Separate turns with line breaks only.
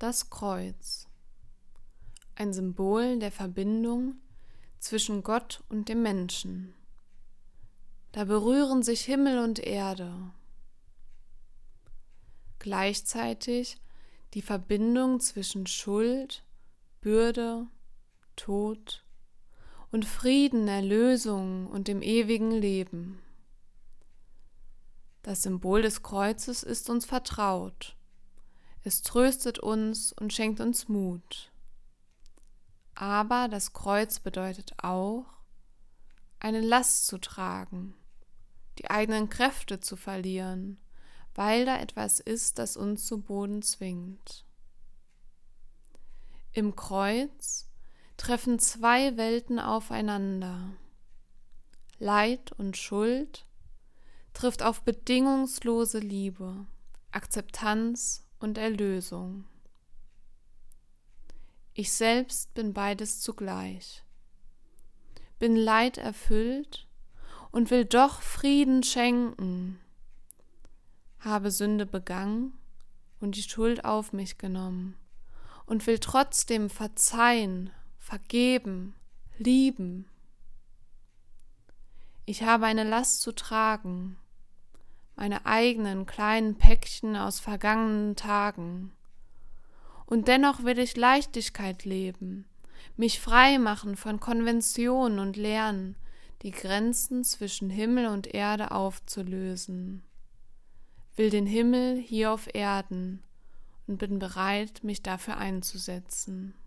Das Kreuz, ein Symbol der Verbindung zwischen Gott und dem Menschen. Da berühren sich Himmel und Erde. Gleichzeitig die Verbindung zwischen Schuld, Bürde, Tod und Frieden, Erlösung und dem ewigen Leben. Das Symbol des Kreuzes ist uns vertraut. Es tröstet uns und schenkt uns Mut. Aber das Kreuz bedeutet auch, eine Last zu tragen, die eigenen Kräfte zu verlieren, weil da etwas ist, das uns zu Boden zwingt. Im Kreuz treffen zwei Welten aufeinander. Leid und Schuld trifft auf bedingungslose Liebe, Akzeptanz und Erlösung. Ich selbst bin beides zugleich, bin leiderfüllt und will doch Frieden schenken, habe Sünde begangen und die Schuld auf mich genommen und will trotzdem verzeihen, vergeben, lieben. Ich habe eine Last zu tragen, meine eigenen kleinen Päckchen aus vergangenen Tagen. Und dennoch will ich Leichtigkeit leben, mich frei machen von Konventionen und lernen, die Grenzen zwischen Himmel und Erde aufzulösen. Will den Himmel hier auf Erden und bin bereit, mich dafür einzusetzen.